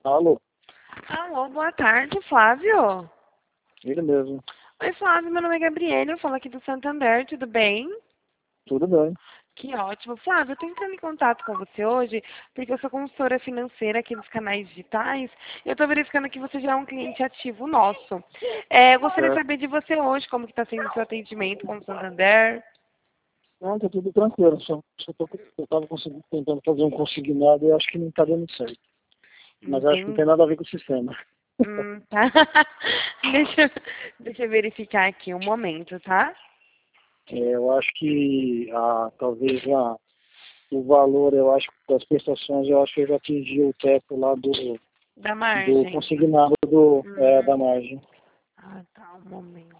Alô, Alô, boa tarde, Flávio. ele mesmo. Oi, Flávio, meu nome é Gabriela, eu falo aqui do Santander, tudo bem? Tudo bem. Que ótimo. Flávio, eu tô entrando em contato com você hoje porque eu sou consultora financeira aqui nos canais digitais e eu tô verificando que você já é um cliente ativo nosso. Eu gostaria de Certo. saber de você hoje, como que está sendo o seu atendimento com o Santander. Não, tá tudo tranquilo. Eu tava tentando fazer um consignado e acho que não tá dando certo. Mas acho que não tem Entendi. nada a ver com o sistema. Tá. Deixa eu verificar aqui um momento, tá? Eu acho que talvez o valor, eu acho que das prestações, eu acho que eu já atingi o teto lá Da do margem. consignado da Hum. margem. Ah, tá, um momento.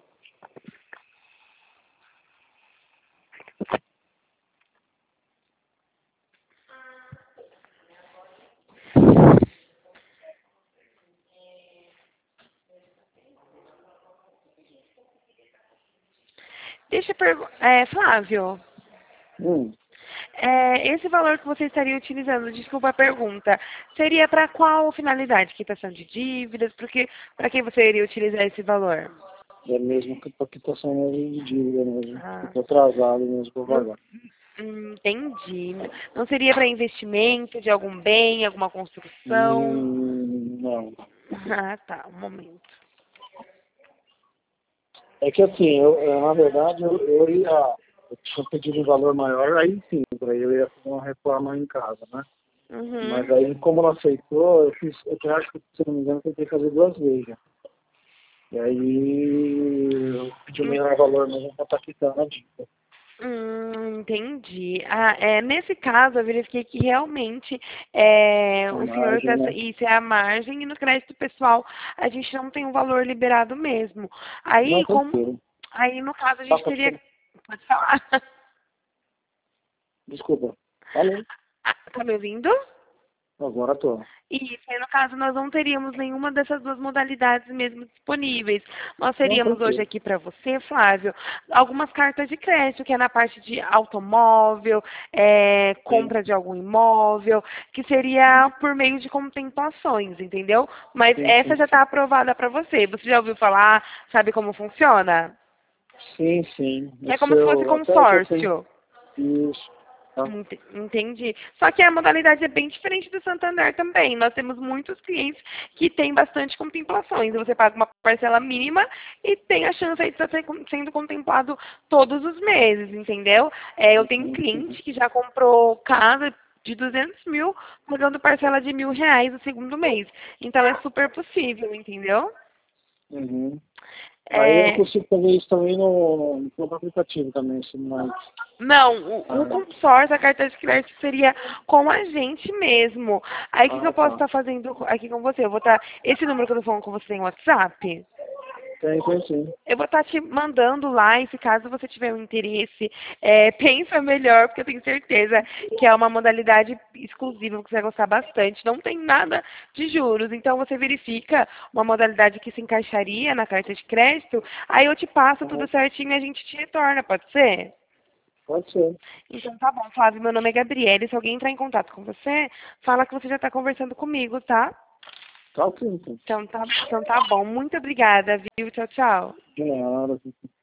Deixa eu perguntar. Flávio, Hum, esse valor que você estaria utilizando, desculpa a pergunta, seria para qual finalidade? Quitação de dívidas? Porque para quem você iria utilizar esse valor? é mesmo que a quitação mesmo de dívida mesmo. Ah, Ficou atrasado mesmo por não, pagar. entendi. Não seria para investimento de algum bem, alguma construção? Não. Ah, tá, um momento. É que assim, na verdade, eu tinha pedido um valor maior, aí sim, aí eu ia fazer uma reforma em casa, né? Mas Uhum. aí, como não aceitou, eu acho que, se não me engano, eu tentei fazer duas vezes já. E aí, eu pedi o melhor valor mesmo para estar quitando a dívida. Entendi. Nesse caso, eu verifiquei que realmente A o senhor margem, né? isso é a margem e no crédito pessoal a gente não tem um valor liberado mesmo. Não, Aí, tranquilo. aí no caso a Tá, gente pode teria, falar. pode falar. Desculpa. Falei. Tá me ouvindo? Agora tô. Isso, aí no caso nós não teríamos nenhuma dessas duas modalidades mesmo disponíveis. Nós Não, teríamos hoje tranquilo. aqui para você, Flávio, algumas cartas de crédito, que é na parte de automóvel, Sim, compra de algum imóvel, que seria por meio de contemplações, entendeu? Mas sim, essa sim, já sim. está aprovada para você. Você já ouviu falar, sabe como funciona? Sim, sim. O É como se fosse seu, até o que eu tenho. consórcio. Isso. Tá. Entendi. Só que a modalidade é bem diferente do Santander também. Nós temos muitos clientes que têm bastante contemplações. Você paga uma parcela mínima e tem a chance aí de estar sendo contemplado todos os meses, entendeu? Eu tenho Uhum, cliente uhum, que já comprou casa de 200 mil pagando parcela de R$ 1.000 no segundo mês. Então é super possível, entendeu? uhum. Aí eu É, consigo fazer isso também no próprio aplicativo também, se não é. Não, o Ah, consórcio, a carta de crédito seria com a gente mesmo. Aí o que, que eu posso tá. estar fazendo aqui com você? Eu vou estar. Esse número que eu tô falando com você tem WhatsApp? Tem sim. Eu vou estar te mandando lá, e se caso você tiver um interesse, pensa melhor, porque eu tenho certeza que é uma modalidade exclusiva que você vai gostar bastante. Não tem nada de juros, então você verifica uma modalidade que se encaixaria na carta de crédito, aí eu te passo tudo Uhum. certinho e a gente te retorna, pode ser? Pode ser. Então tá bom, Flávio. Meu nome é Gabriele. Se alguém entrar em contato com você, fala que você já está conversando comigo, tá? Tá ok, então. Então tá bom. Muito obrigada, viu? Tchau, tchau. De nada.